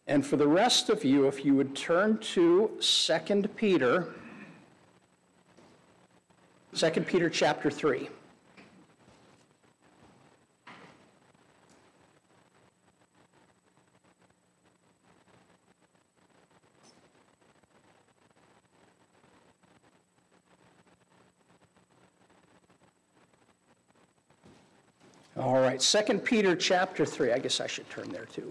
And for the rest of you, if you would turn to 2 Peter chapter 3. All right, 2 Peter chapter 3. I guess I should turn there too.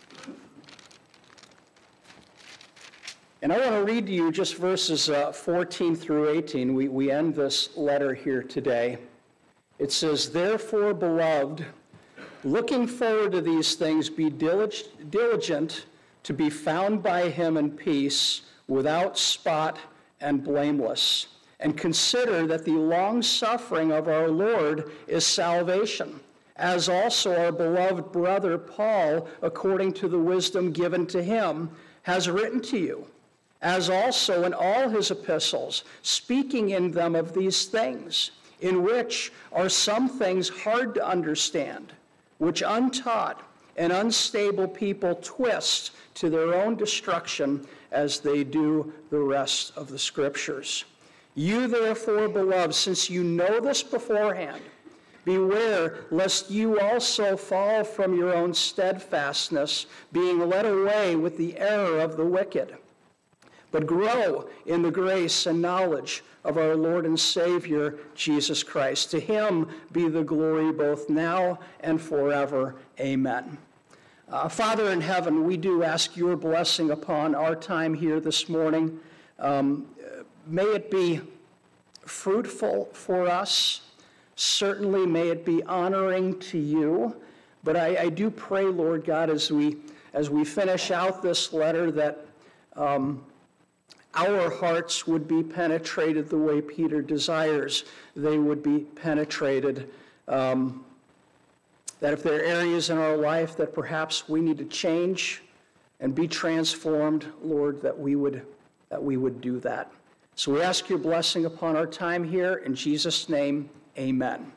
And I want to read to you just verses 14 through 18. We end this letter here today. It says, "Therefore, beloved, looking forward to these things, be diligent to be found by him in peace, without spot and blameless. And consider that the long-suffering of our Lord is salvation, as also our beloved brother Paul, according to the wisdom given to him, has written to you, as also in all his epistles, speaking in them of these things, in which are some things hard to understand, which untaught and unstable people twist to their own destruction, as they do the rest of the Scriptures. You therefore, beloved, since you know this beforehand, beware lest you also fall from your own steadfastness, being led away with the error of the wicked. But grow in the grace and knowledge of our Lord and Savior, Jesus Christ. To him be the glory both now and forever. Amen." Father in heaven, we do ask your blessing upon our time here this morning. May it be fruitful for us. Certainly may it be honoring to you. But I do pray, Lord God, as we finish out this letter, that our hearts would be penetrated the way Peter desires they would be penetrated. That if there are areas in our life that perhaps we need to change and be transformed, Lord, that we would do that. So we ask your blessing upon our time here. In Jesus' name, amen.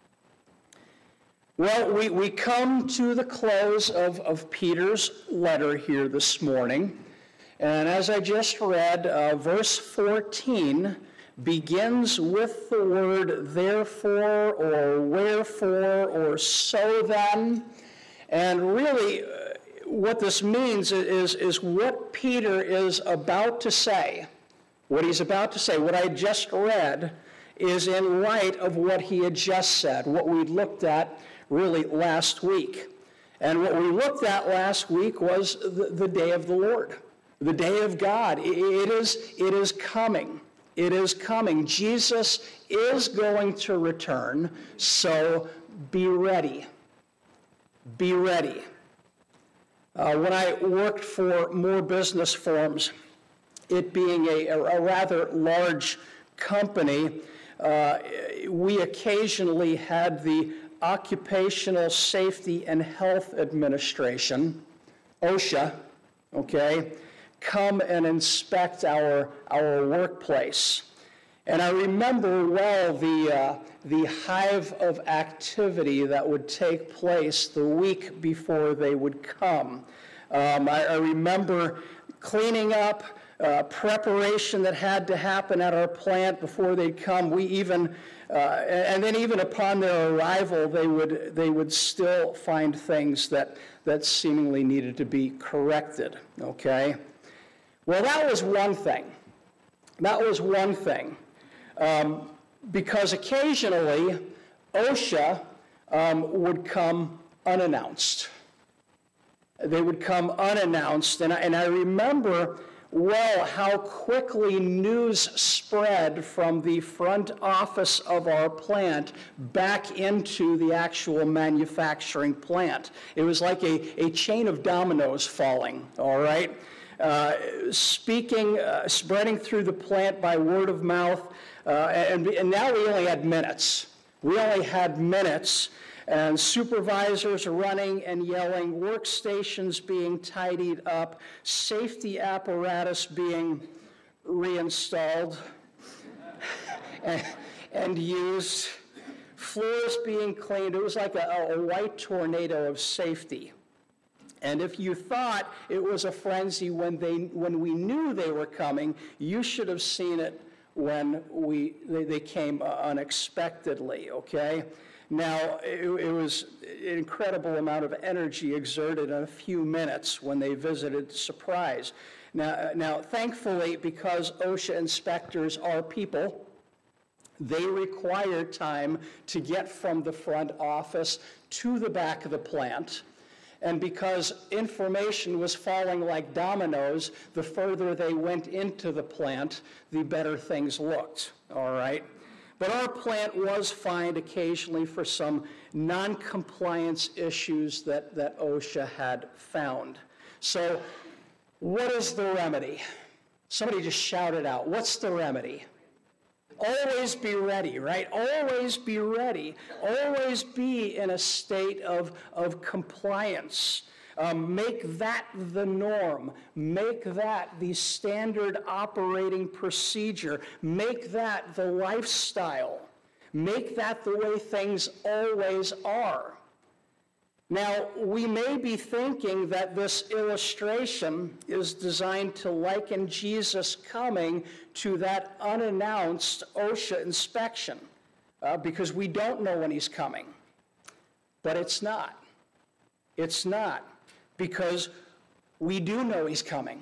Well, we come to the close of Peter's letter here this morning. And as I just read, verse 14 begins with the word therefore or wherefore or so then. And really, what this means is what Peter is about to say. What he's about to say, what I just read, is in light of what he had just said, what we looked at really last week. And what we looked at last week was the day of the Lord, the day of God. It is coming. It is coming. Jesus is going to return, so be ready. Be ready. When I worked for Moore Business Forms, it being a rather large company, we occasionally had the Occupational Safety and Health Administration, OSHA, come and inspect our workplace. And I remember well the hive of activity that would take place the week before they would come. I remember cleaning up, preparation that had to happen at our plant before they'd come. We even, and then even upon their arrival, they would still find things that seemingly needed to be corrected, okay? Well, that was one thing. That was one thing. Because occasionally, OSHA would come unannounced. They would come unannounced. And I remember well how quickly news spread from the front office of our plant back into the actual manufacturing plant. It was like a chain of dominoes falling, all right? Spreading through the plant by word of mouth, and now we only had minutes. We only had minutes, and supervisors running and yelling, workstations being tidied up, safety apparatus being reinstalled and used, floors being cleaned. It was like a white tornado of safety. And if you thought it was a frenzy when we knew they were coming, you should have seen it when they came unexpectedly, okay? Now, it was an incredible amount of energy exerted in a few minutes when they visited Surprise. Now, thankfully, because OSHA inspectors are people, they require time to get from the front office to the back of the plant. And because information was falling like dominoes, the further they went into the plant, the better things looked, all right? But our plant was fined occasionally for some non-compliance issues that OSHA had found. So what is the remedy? Somebody just shout it out. What's the remedy? Always be ready, right? Always be ready. Always be in a state of compliance. Make that the norm. Make that the standard operating procedure. Make that the lifestyle. Make that the way things always are. Now, we may be thinking that this illustration is designed to liken Jesus coming to that unannounced OSHA inspection because we don't know when he's coming. But it's not. It's not, because we do know he's coming.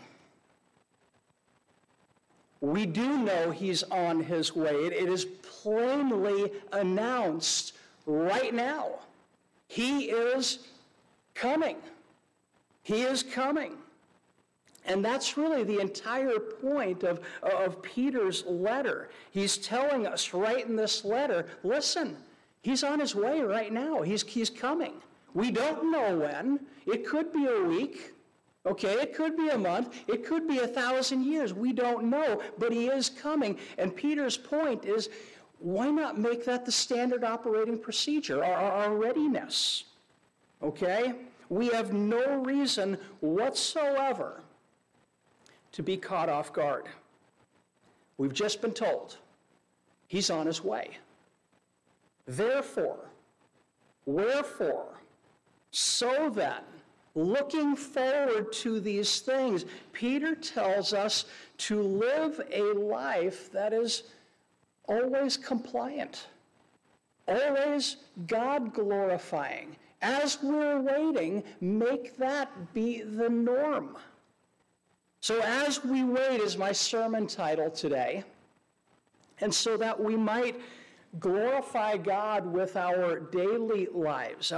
We do know he's on his way. It is plainly announced right now. He is coming. He is coming. And that's really the entire point of Peter's letter. He's telling us right in this letter, listen, he's on his way right now. He's coming. We don't know when. It could be a week. Okay, it could be a month. It could be 1,000 years. We don't know, but he is coming. And Peter's point is, why not make that the standard operating procedure, our readiness? Okay? We have no reason whatsoever to be caught off guard. We've just been told he's on his way. Therefore, wherefore, so then, looking forward to these things, Peter tells us to live a life that is always compliant, always God-glorifying. As we're waiting, make that be the norm. So as we wait is my sermon title today, and so that we might glorify God with our daily lives,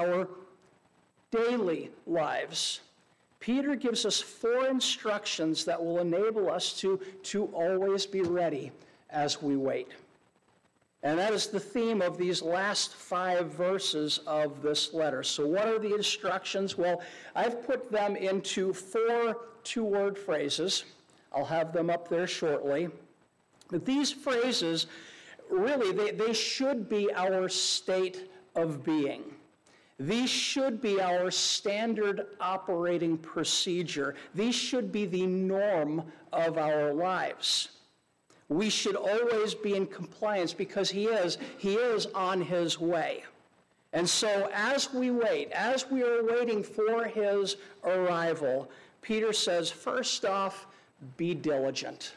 Peter gives us 4 instructions that will enable us to always be ready as we wait. And that is the theme of these last 5 verses of this letter. So what are the instructions? Well, I've put them into 4 two-word phrases. I'll have them up there shortly. But these phrases, really, they should be our state of being. These should be our standard operating procedure. These should be the norm of our lives. We should always be in compliance because he is on his way. And so as we wait, as we are waiting for his arrival, Peter says, first off, be diligent.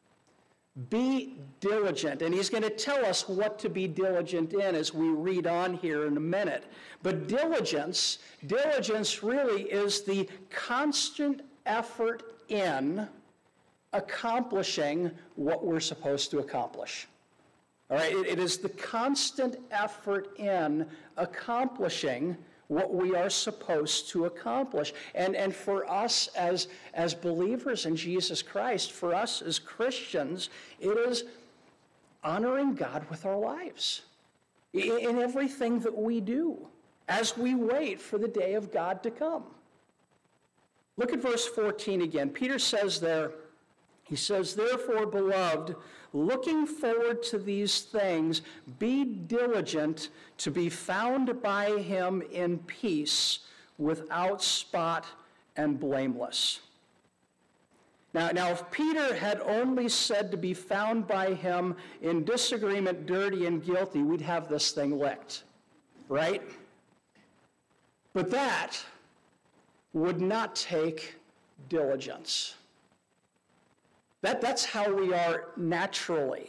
Be diligent. And he's going to tell us what to be diligent in as we read on here in a minute. But diligence really is the constant effort in accomplishing what we're supposed to accomplish. All right, it is the constant effort in accomplishing what we are supposed to accomplish. And for us as believers in Jesus Christ, for us as Christians, it is honoring God with our lives in everything that we do as we wait for the day of God to come. Look at verse 14 again. Peter says there, he says, therefore, beloved, looking forward to these things, be diligent to be found by him in peace, without spot and blameless. Now, if Peter had only said to be found by him in disagreement, dirty, and guilty, we'd have this thing licked, right? But that would not take diligence. That's how we are naturally.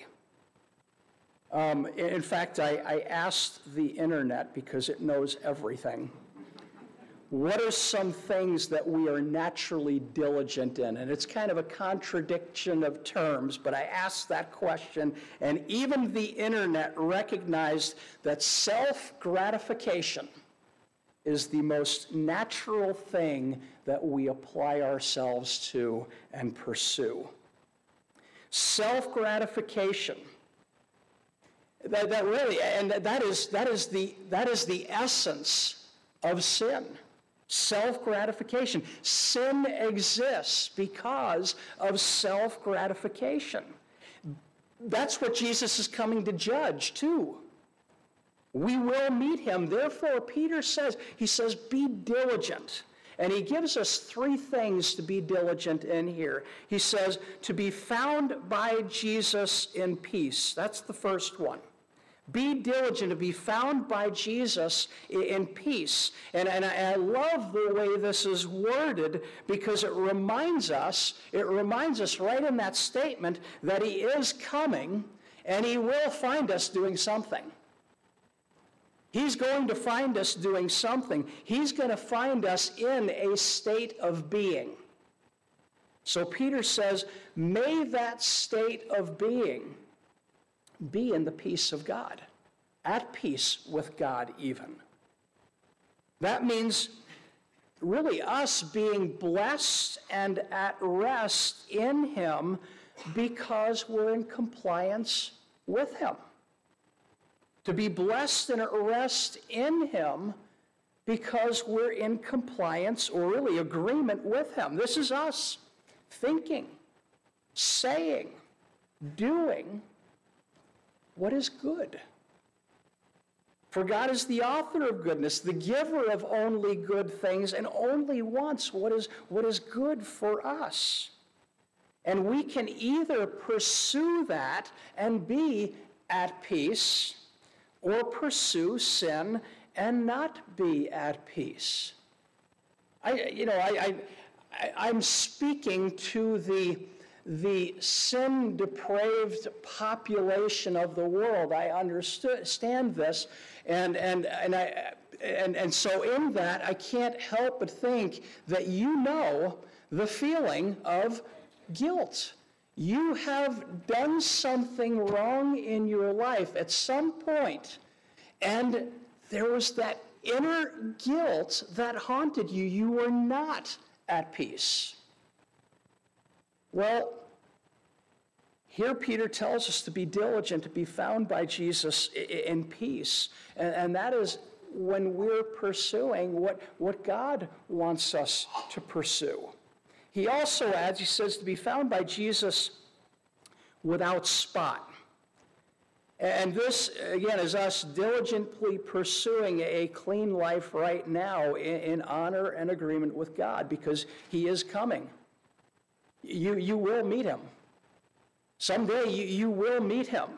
In fact, I asked the internet, because it knows everything, what are some things that we are naturally diligent in? And it's kind of a contradiction of terms, but I asked that question, and even the internet recognized that self-gratification is the most natural thing that we apply ourselves to and pursue. Self-gratification. That really, and that is the essence of sin. Self-gratification. Sin exists because of self-gratification. That's what Jesus is coming to judge, too. We will meet him. Therefore, Peter says, be diligent. And he gives us three things to be diligent in here. He says, to be found by Jesus in peace. That's the first one. Be diligent to be found by Jesus in peace. And I love the way this is worded, because it reminds us right in that statement that he is coming and he will find us doing something. He's going to find us doing something. He's going to find us in a state of being. So Peter says, may that state of being be in the peace of God, at peace with God even. That means really us being blessed and at rest in him because we're in compliance with him. To be blessed and at rest in him because we're in compliance, or really agreement with him. This is us thinking, saying, doing what is good. For God is the author of goodness, the giver of only good things, and only wants what is good for us. And we can either pursue that and be at peace, or pursue sin and not be at peace. I'm speaking to the sin-depraved population of the world. I understand this, and so in that, I can't help but think that you know the feeling of guilt. You have done something wrong in your life at some point, and there was that inner guilt that haunted you. You were not at peace. Well, here Peter tells us to be diligent, to be found by Jesus in peace. And that is when we're pursuing what God wants us to pursue. He also adds, he says, to be found by Jesus without spot. And this, again, is us diligently pursuing a clean life right now in honor and agreement with God, because he is coming. You will meet him. Someday you will meet him.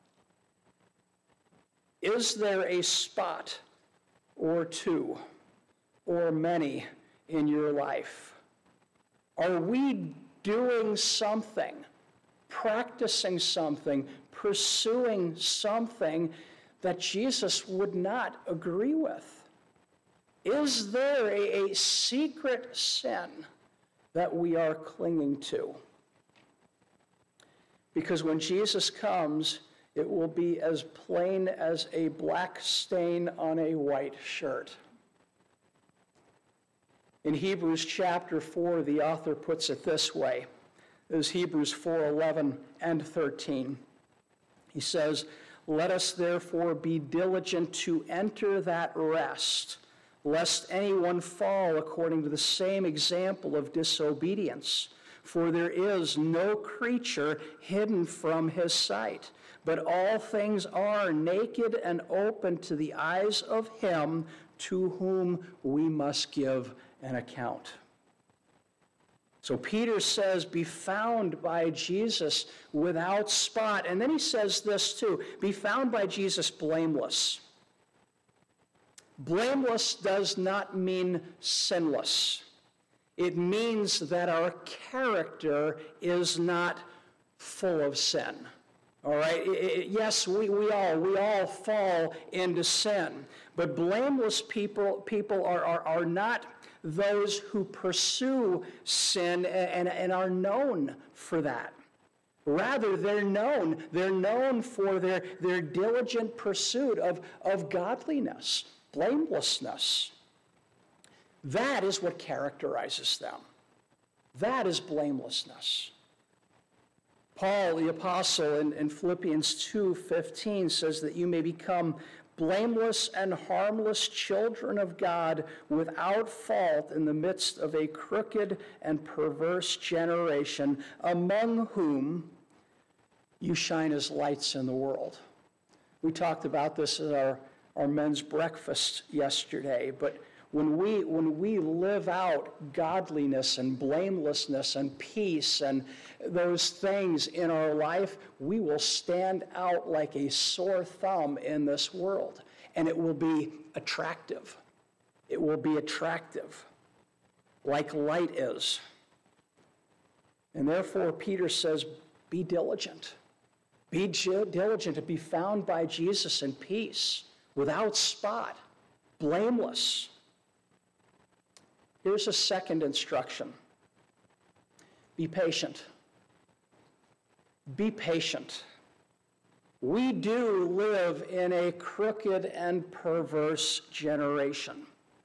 Is there a spot or two or many in your life? Are we doing something, practicing something, pursuing something that Jesus would not agree with? Is there a secret sin that we are clinging to? Because when Jesus comes, it will be as plain as a black stain on a white shirt. In Hebrews chapter 4, the author puts it this way. It is Hebrews 4:11 and 13. He says, "Let us therefore be diligent to enter that rest, lest anyone fall according to the same example of disobedience. For there is no creature hidden from his sight, but all things are naked and open to the eyes of him to whom we must give an account." So Peter says, be found by Jesus without spot. And then he says this too, be found by Jesus blameless. Blameless does not mean sinless. It means that our character is not full of sin. All right? Yes, we all fall into sin. But blameless people are not those who pursue sin and are known for that. Rather, they're known for their diligent pursuit of godliness, blamelessness. That is what characterizes them. That is blamelessness. Paul, the apostle, in Philippians 2:15 says that you may become blameless and harmless children of God without fault in the midst of a crooked and perverse generation, among whom you shine as lights in the world. We talked about this at our men's breakfast yesterday, but when we live out godliness and blamelessness and peace and those things in our life, we will stand out like a sore thumb in this world, and it will be attractive. It will be attractive, like light is. And therefore, Peter says, be diligent. Be diligent to be found by Jesus in peace, without spot, blameless. Here's a second instruction. Be patient. Be patient. We do live in a crooked and perverse generation.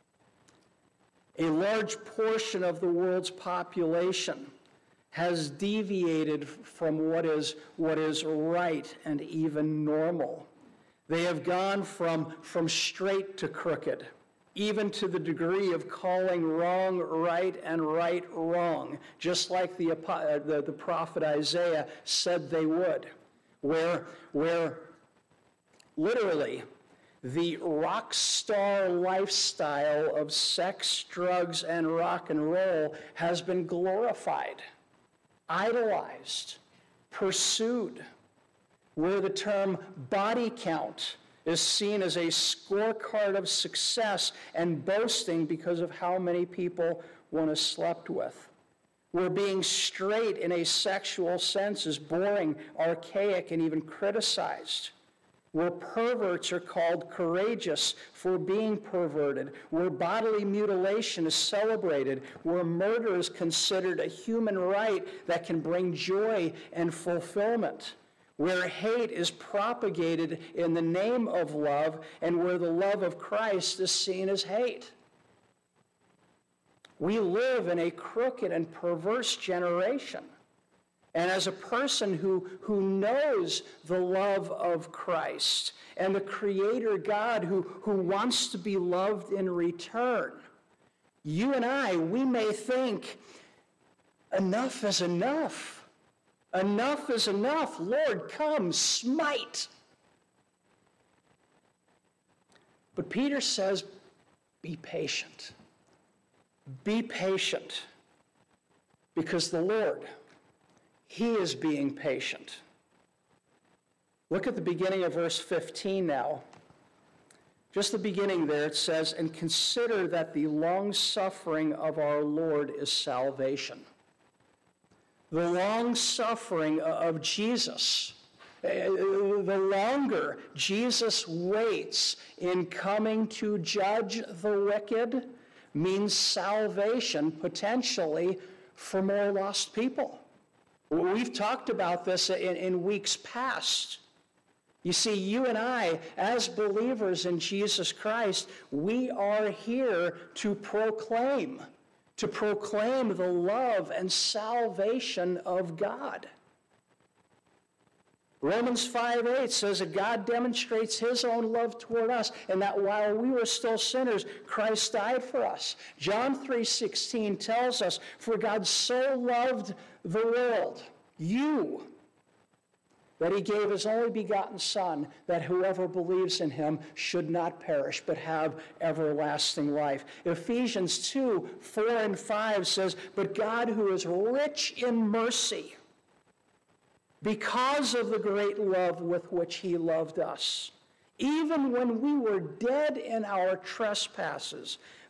A large portion of the world's population has deviated from what is right and even normal. They have gone from straight to crooked, even to the degree of calling wrong right and right wrong, just like the prophet Isaiah said they would, where literally the rock star lifestyle of sex, drugs, and rock and roll has been glorified, idolized, pursued, where the term body count is seen as a scorecard of success and boasting because of how many people one has slept with. Where being straight in a sexual sense is boring, archaic, and even criticized. Where perverts are called courageous for being perverted. Where bodily mutilation is celebrated. Where murder is considered a human right that can bring joy and fulfillment. Where hate is propagated in the name of love, and where the love of Christ is seen as hate. We live in a crooked and perverse generation. And as a person who knows the love of Christ and the Creator God who wants to be loved in return, you and I, we may think, enough is enough. Enough is enough. Lord, come, smite. But Peter says, be patient. Be patient. Because the Lord, He is being patient. Look at the beginning of verse 15 now. Just the beginning there, it says, and consider that the long suffering of our Lord is salvation. The long suffering of Jesus, the longer Jesus waits in coming to judge the wicked, means salvation potentially for more lost people. We've talked about this in weeks past. You see, you and I, as believers in Jesus Christ, we are here to proclaim the love and salvation of God. Romans 5:8 says that God demonstrates His own love toward us, and that while we were still sinners, Christ died for us. John 3:16 tells us, for God so loved the world, you, that He gave His only begotten Son, that whoever believes in Him should not perish, but have everlasting life. Ephesians 2:4-5 says, but God, who is rich in mercy, because of the great love with which He loved us, even when we were dead in our trespasses,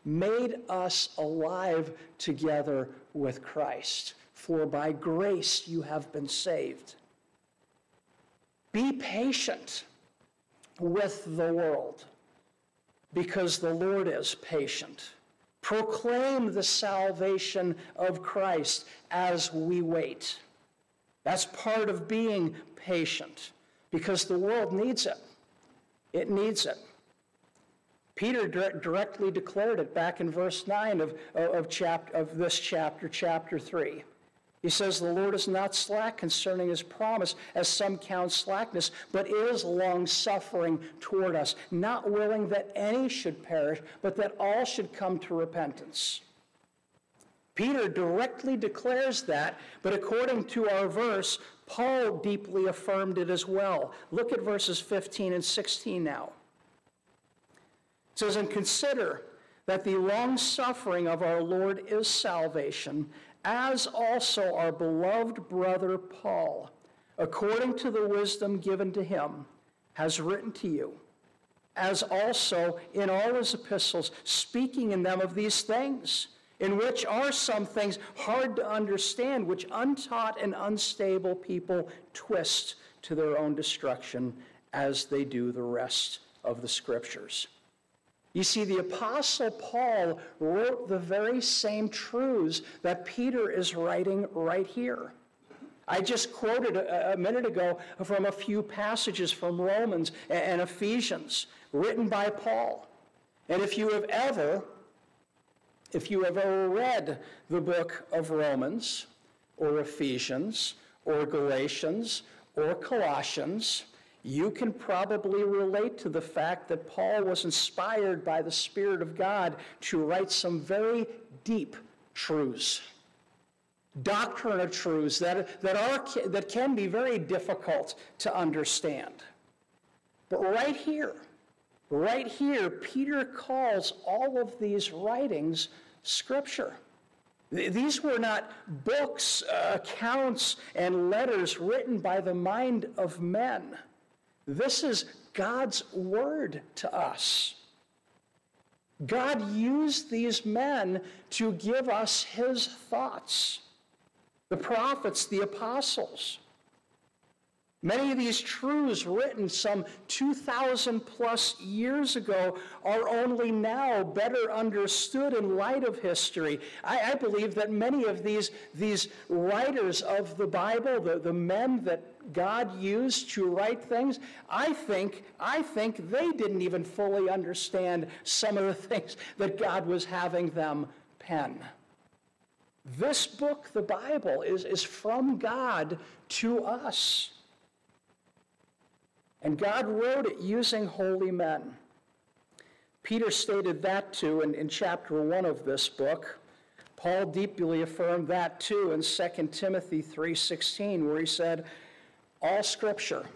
made us alive together with Christ. For by grace you have been saved. Be patient with the world, because the Lord is patient. Proclaim the salvation of Christ as we wait. That's part of being patient, because the world needs it. It needs it. Peter directly declared it back in verse 9 of this chapter, chapter 3. He says, the Lord is not slack concerning his promise, as some count slackness, but is long-suffering toward us, not willing that any should perish, but that all should come to repentance. Peter directly declares that, but according to our verse, Paul deeply affirmed it as well. Look at verses 15 and 16 now. It says, and consider that the long-suffering of our Lord is salvation, as also our beloved brother Paul, according to the wisdom given to him, has written to you, as also in all his epistles, speaking in them of these things, in which are some things hard to understand, which untaught and unstable people twist to their own destruction, as they do the rest of the Scriptures. You see, the Apostle Paul wrote the very same truths that Peter is writing right here. I just quoted a minute ago from a few passages from Romans and Ephesians written by Paul. And if you have ever read the book of Romans or Ephesians or Galatians or Colossians, you can probably relate to the fact that Paul was inspired by the Spirit of God to write some very deep truths, doctrinal truths that can be very difficult to understand. But right here, Peter calls all of these writings Scripture. These were not books, accounts, and letters written by the mind of men. This is God's word to us. God used these men to give us his thoughts. The prophets, the apostles. Many of these truths written some 2,000 plus years ago are only now better understood in light of history. I believe that many of these writers of the Bible, the men that God used to write things, I think they didn't even fully understand some of the things that God was having them pen. This book, the Bible, is from God to us. And God wrote it using holy men. Peter stated that too in chapter 1 of this book. Paul deeply affirmed that too in 2 Timothy 3:16, where he said, all Scripture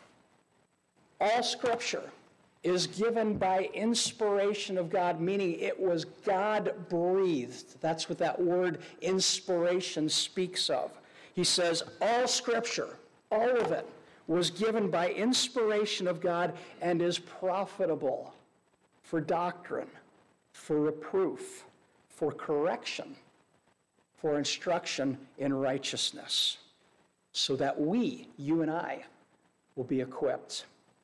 is given by inspiration of God, meaning it was God-breathed. That's what that word inspiration speaks of. He says, all Scripture, all of it, was given by inspiration of God and is profitable for doctrine, for reproof, for correction, for instruction in righteousness, so that we, you and I, will be equipped.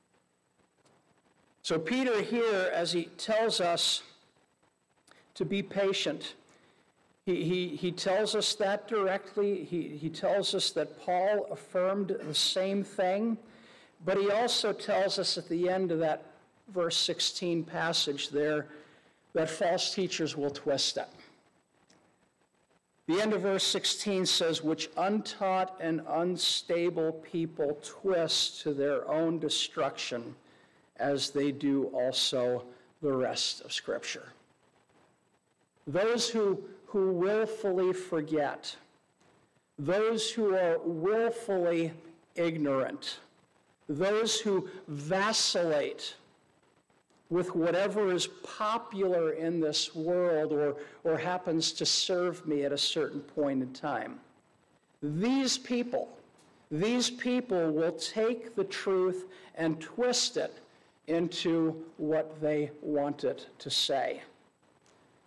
So Peter here, as he tells us to be patient, he tells us that directly. He tells us that Paul affirmed the same thing, but he also tells us at the end of that verse 16 passage there that false teachers will twist it. The end of verse 16 says, which untaught and unstable people twist to their own destruction, as they do also the rest of Scripture. Those who willfully forget, those who are willfully ignorant, those who vacillate with whatever is popular in this world or happens to serve me at a certain point in time. These people will take the truth and twist it into what they want it to say.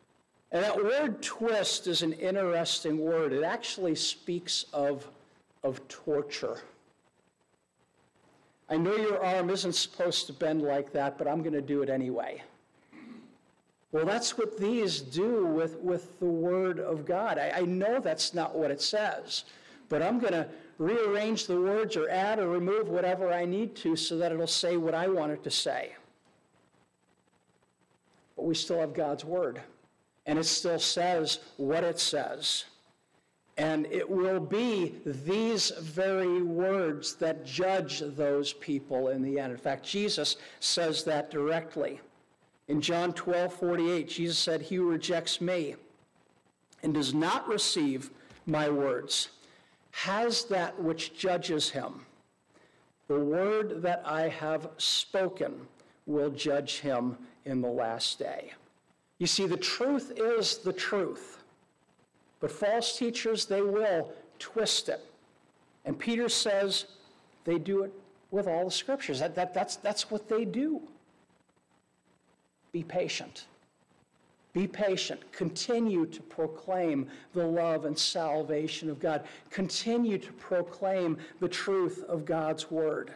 And that word twist is an interesting word. It actually speaks of torture. I know your arm isn't supposed to bend like that, but I'm going to do it anyway. Well, that's what these do with the Word of God. I know that's not what it says, but I'm going to rearrange the words or add or remove whatever I need to so that it'll say what I want it to say. But we still have God's Word, and it still says what it says. And it will be these very words that judge those people in the end. In fact, Jesus says that directly. In John 12:48, Jesus said, "He who rejects me and does not receive my words has that which judges him. The word that I have spoken will judge him in the last day." You see, the truth is the truth. But false teachers, they will twist it. And Peter says they do it with all the scriptures. That's what they do. Be patient. Be patient. Continue to proclaim the love and salvation of God. Continue to proclaim the truth of God's word.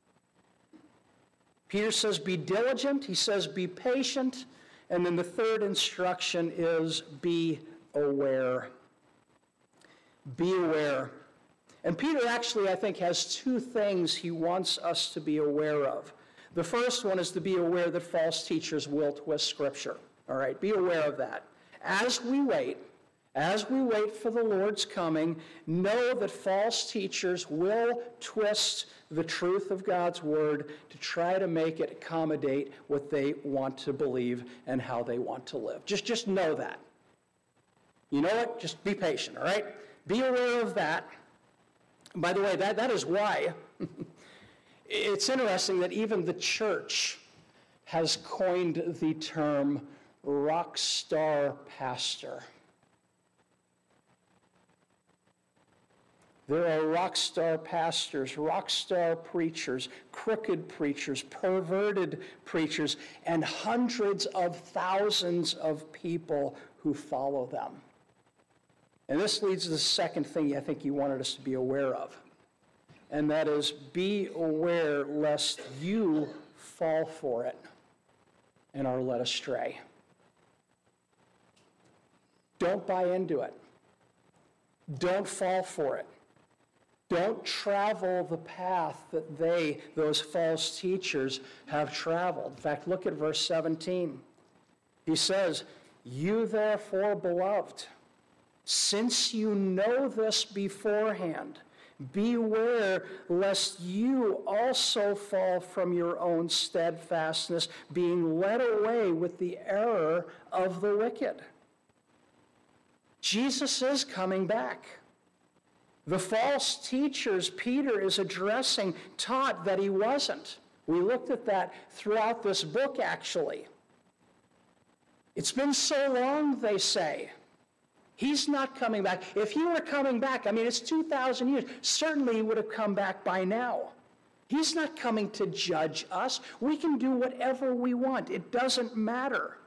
Peter says, be diligent. He says, be patient. And then the third instruction is be aware. Be aware. And Peter actually, I think, has two things he wants us to be aware of. The first one is to be aware that false teachers will twist Scripture. All right, be aware of that. As we wait for the Lord's coming, know that false teachers will twist the truth of God's word to try to make it accommodate what they want to believe and how they want to live. Just know that. You know what? Just be patient, all right? Be aware of that. By the way, that is why it's interesting that even the church has coined the term rock star pastor. There are rock star pastors, rock star preachers, crooked preachers, perverted preachers, and hundreds of thousands of people who follow them. And this leads to the second thing I think you wanted us to be aware of, and that is be aware lest you fall for it and are led astray. Don't buy into it. Don't fall for it. Don't travel the path that those false teachers, have traveled. In fact, look at verse 17. He says, "You therefore, beloved, since you know this beforehand, beware lest you also fall from your own steadfastness, being led away with the error of the wicked." Jesus is coming back. The false teachers Peter is addressing taught that he wasn't. We looked at that throughout this book, actually. It's been so long, they say. He's not coming back. If he were coming back, it's 2,000 years. Certainly he would have come back by now. He's not coming to judge us. We can do whatever we want. It doesn't matter.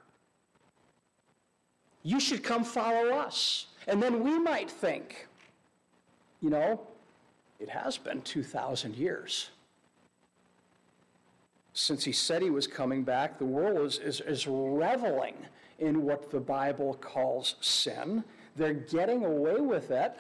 You should come follow us. And then we might think, it has been 2,000 years since he said he was coming back. The world is reveling in what the Bible calls sin. They're getting away with it.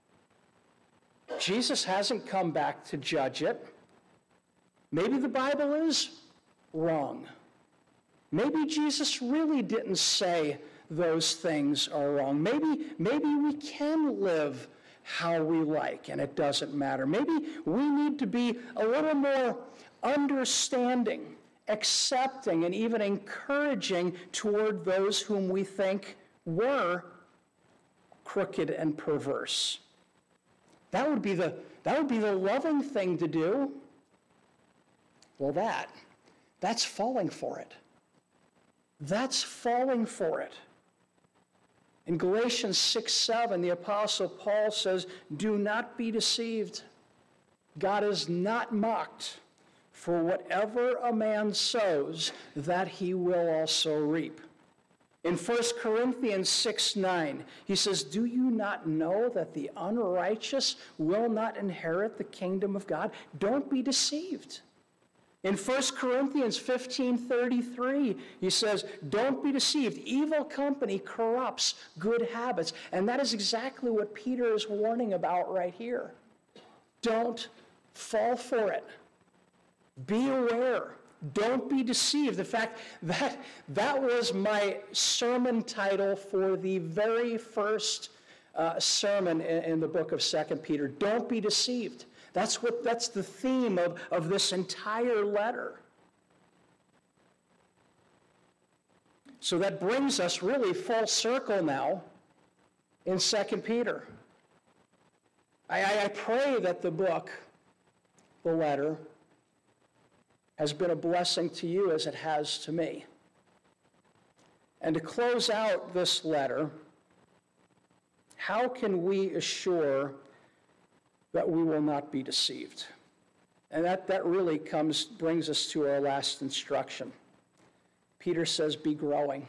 Jesus hasn't come back to judge it. Maybe the Bible is wrong. Maybe Jesus really didn't say those things are wrong. Maybe we can live how we like, and it doesn't matter. Maybe we need to be a little more understanding, accepting, and even encouraging toward those whom we think were crooked and perverse. That would be the loving thing to do. Well, that's falling for it. That's falling for it. In Galatians 6:7, the Apostle Paul says, "Do not be deceived. God is not mocked. For whatever a man sows, that he will also reap." In 1 Corinthians 6:9, he says, "Do you not know that the unrighteous will not inherit the kingdom of God?" Don't be deceived. In 1 Corinthians 15:33, he says, "Don't be deceived. Evil company corrupts good habits." And that is exactly what Peter is warning about right here. Don't fall for it. Be aware. Don't be deceived. In fact, that was my sermon title for the very first sermon in the book of 2 Peter. Don't be deceived. That's the theme of this entire letter. So that brings us really full circle now in 2 Peter. I pray that the book, the letter, has been a blessing to you as it has to me. And to close out this letter, how can we assure that we will not be deceived? And that really brings us to our last instruction. Peter says, be growing.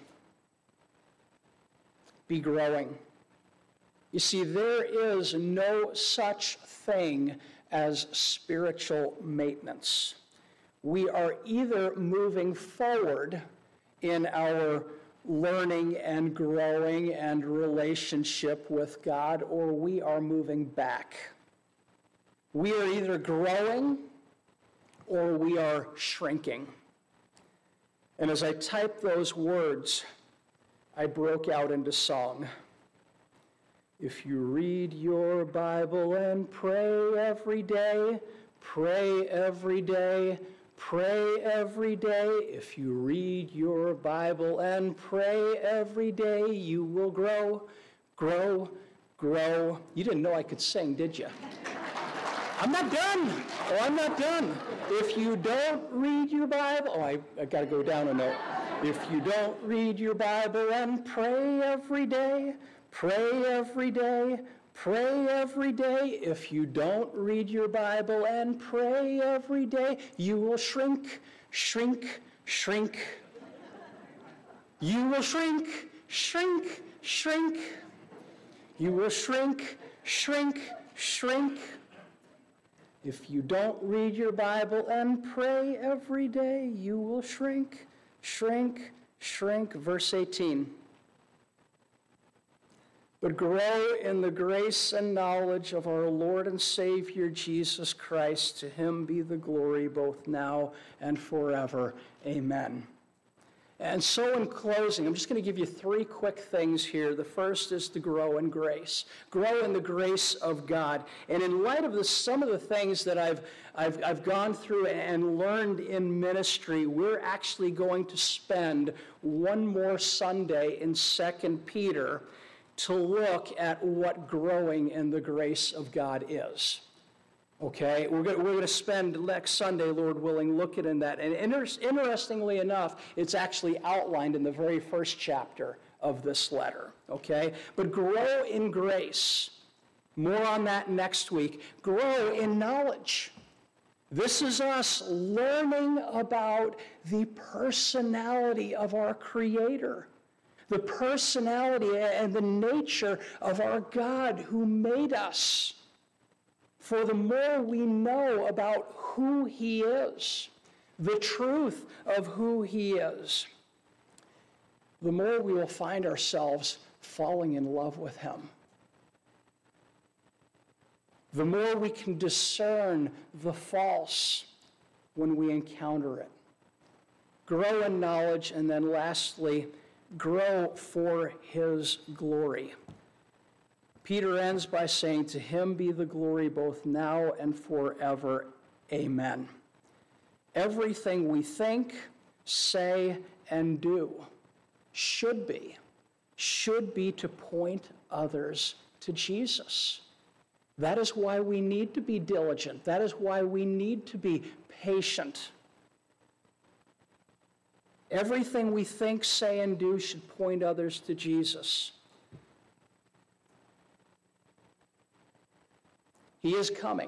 Be growing. You see, there is no such thing as spiritual maintenance. We are either moving forward in our learning and growing and relationship with God, or we are moving back. We are either growing or we are shrinking. And as I typed those words, I broke out into song. If you read your Bible and pray every day, pray every day, pray every day. If you read your Bible and pray every day, you will grow, grow, grow. You didn't know I could sing, did you? I'm not done. Oh, I'm not done. If you don't read your Bible, I got to go down a note. If you don't read your Bible and pray every day, pray every day, pray every day. If you don't read your Bible and pray every day, you will shrink, shrink, shrink. You will shrink, shrink, shrink. You will shrink, shrink, shrink. If you don't read your Bible and pray every day, you will shrink, shrink, shrink. Verse 18. But grow in the grace and knowledge of our Lord and Savior Jesus Christ. To him be the glory both now and forever. Amen. And so in closing, I'm just going to give you 3 quick things here. The first is to grow in grace. Grow in the grace of God. And in light of some of the things that I've gone through and learned in ministry, we're actually going to spend one more Sunday in 2 Peter to look at what growing in the grace of God is. Okay, we're going to spend next Sunday, Lord willing, looking in that. And interestingly enough, it's actually outlined in the very first chapter of this letter. Okay, but grow in grace. More on that next week. Grow in knowledge. This is us learning about the personality of our Creator, the personality and the nature of our God who made us. For the more we know about who he is, the truth of who he is, the more we will find ourselves falling in love with him. The more we can discern the false when we encounter it. Grow in knowledge, and then lastly, grow for his glory. Peter ends by saying, to him be the glory both now and forever. Amen. Everything we think, say, and do should be to point others to Jesus. That is why we need to be diligent. That is why we need to be patient. Everything we think, say, and do should point others to Jesus. He is coming.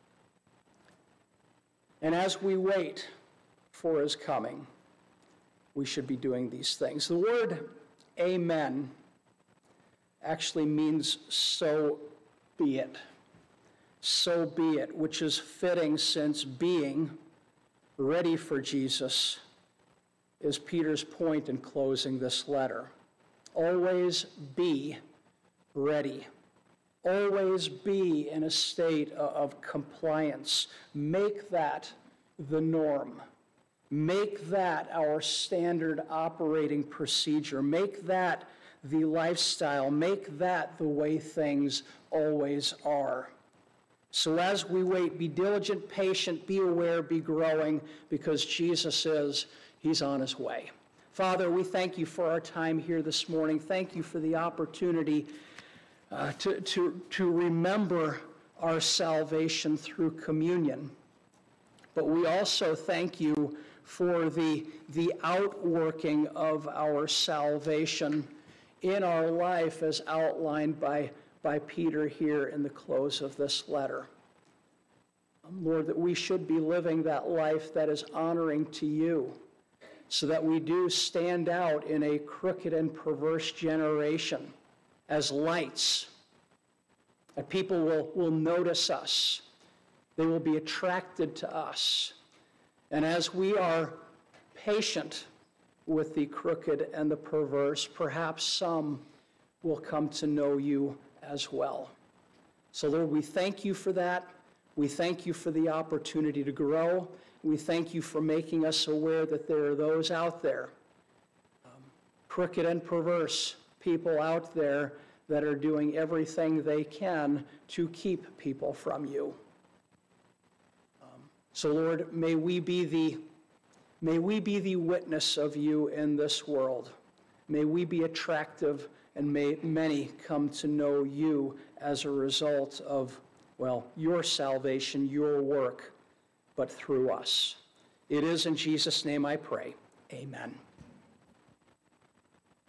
And as we wait for his coming, we should be doing these things. The word amen actually means so be it. So be it, which is fitting since being ready for Jesus is Peter's point in closing this letter. Always be ready. Always be in a state of compliance. Make that the norm. Make that our standard operating procedure. Make that the lifestyle. Make that the way things always are. So as we wait, be diligent, patient, be aware, be growing, because Jesus he's on his way. Father, we thank you for our time here this morning. Thank you for the opportunity to remember our salvation through communion. But we also thank you for the outworking of our salvation in our life as outlined by Peter here in the close of this letter. Lord, that we should be living that life that is honoring to you, so that we do stand out in a crooked and perverse generation as lights. That people will notice us. They will be attracted to us. And as we are patient with the crooked and the perverse, perhaps some will come to know you as well. So Lord, we thank you for that. We thank you for the opportunity to grow. We thank you for making us aware that there are those out there, crooked and perverse people out there that are doing everything they can to keep people from you. So Lord, may we be the witness of you in this world. May we be attractive, and may many come to know you as a result of, your salvation, your work, but through us. It is in Jesus' name I pray. Amen.